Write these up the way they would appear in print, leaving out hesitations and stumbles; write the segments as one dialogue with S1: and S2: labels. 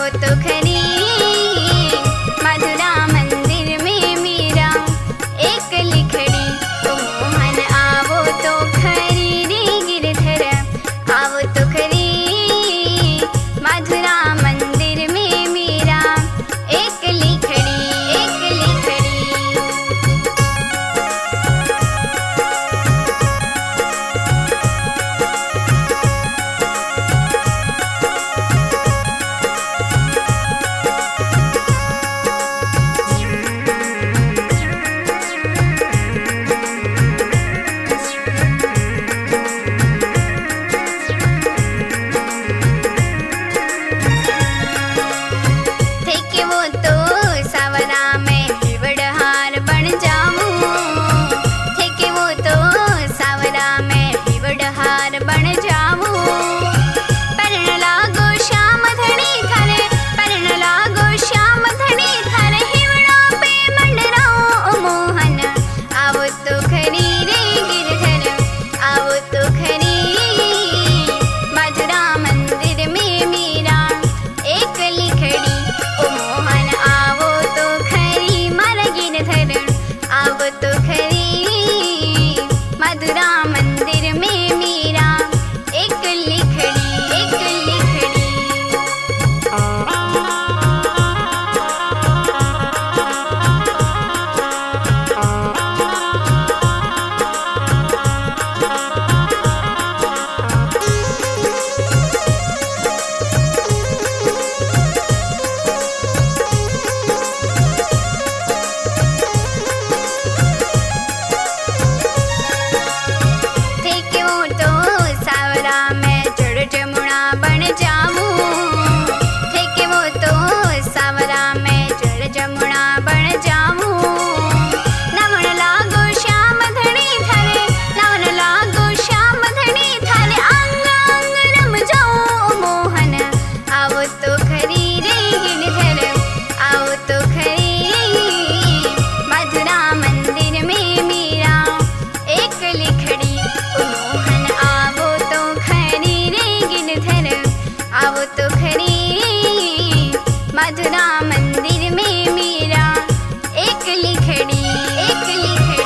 S1: तो खरी मधुरा मंदिर में मेरा एक लिखड़ी। ओ मोहन आवो तो खरी रे गिरधर, आवो तो खरी मधुरा मंदिर में मेरा एक लिखड़ी, एक लिखड़ी। मधुरा मंदिर में मेरा एक लिखड़ी, एक लिखड़ी। आवो तो खरी मधुरा मंदिर में मेरा एक लिखड़ी, एक लिखड़ी।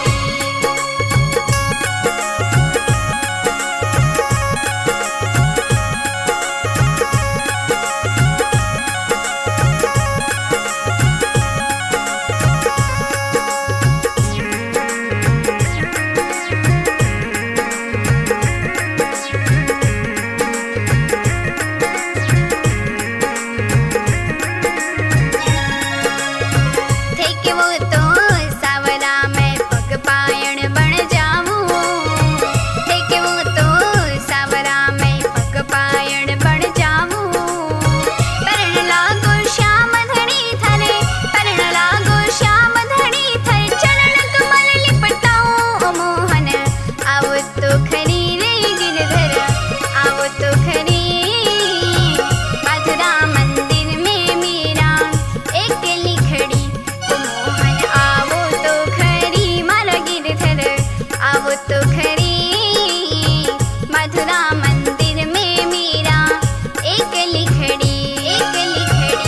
S1: आवो तो खरी मधुरा मंदिर में मेरा एक लिखड़ी, एक लिखड़ी।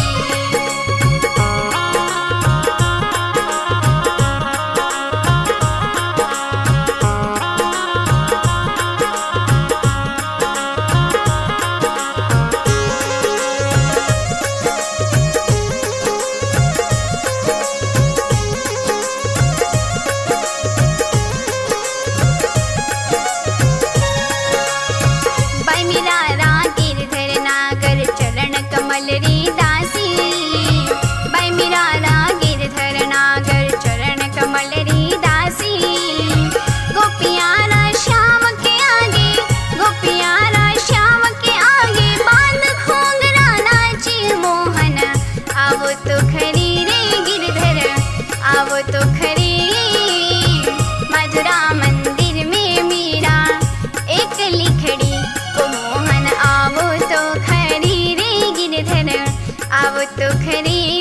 S1: री दासी बाई मीरा गिरधर नागर चरण कमल री दासी। गोपियारा श्याम के आगे, गोपियारा श्याम के आगे बांध घूंघरा नाची मोहन। आवो तो खरी रे गिरधर, आवो तो खरी मधुरा मंदिर में मेरा एक लिखड़ी। ओ मोहन आवो तो खरी रे गिरधर, आवो तो खरी